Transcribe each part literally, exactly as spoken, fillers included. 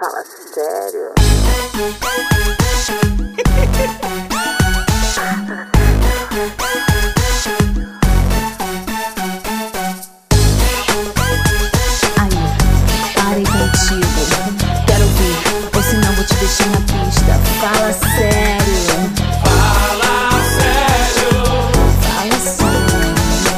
Fala sério. Aí, parei contigo. Quero ouvir, ou senão vou te deixar na pista. Fala sério. Fala sério. Fala sério.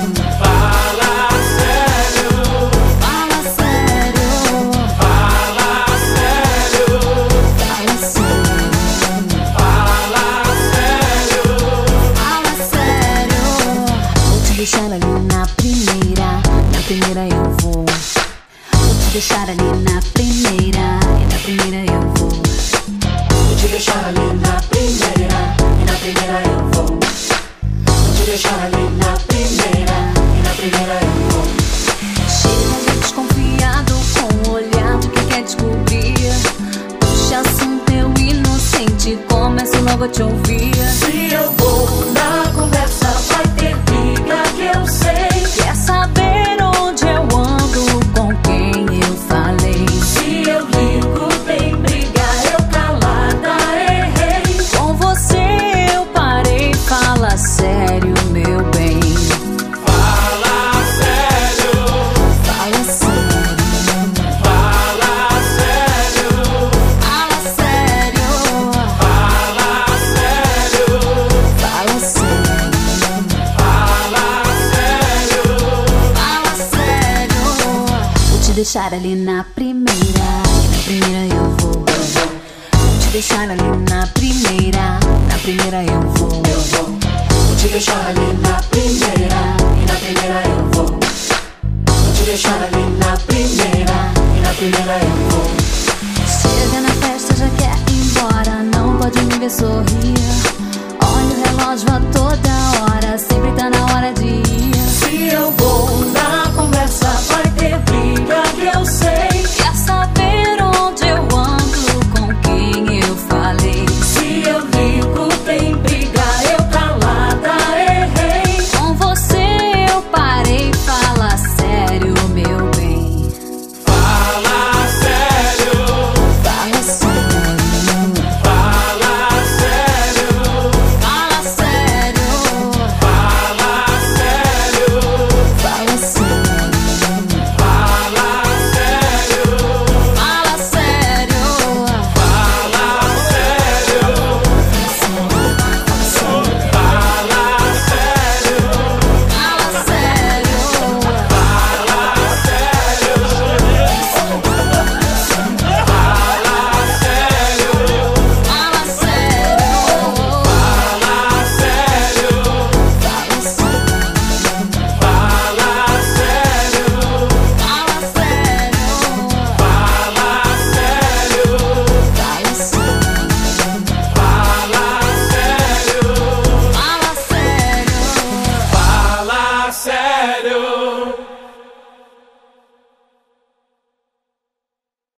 Fala sério. Fala sério. Fala sério. Fala sério. Fala sério. Fala sério. Vou te deixar ali na primeira. Na primeira eu vou. Vou te deixar ali na primeira. E na primeira eu vou. Vou te deixar ali na primeira. E na primeira eu vou. Vou te deixar ali na primeira. E na primeira eu vou. Chega desconfiado com o olhar que quer descobrir. Puxa assunto eu inocente, começo logo a te ouvir. Se eu vou na conversa, vai ter briga que eu sei. Quer saber onde eu ando, com quem eu falei? Se eu ligo, tem briga, eu calada errei. Com você eu parei, fala sério, meu bem. Fala sério. Fala sério. Fala sério. Fala sério. Fala sério. Fala sério. Fala sério. Fala sério. Vou te deixar ali na primeira. E na primeira eu vou. Vou te deixar ali na primeira. Na primeira eu vou. Eu vou. Vou te deixar ali na primeira. E na primeira eu vou. Vou te deixar ali na primeira. E na primeira eu vou. Chega na festa, já quer ir embora. Não pode me ver sorrir. Olha o relógio a toda hora. Sempre tá na hora de ir. Se eu vou na conversa, vai ter briga que eu sei.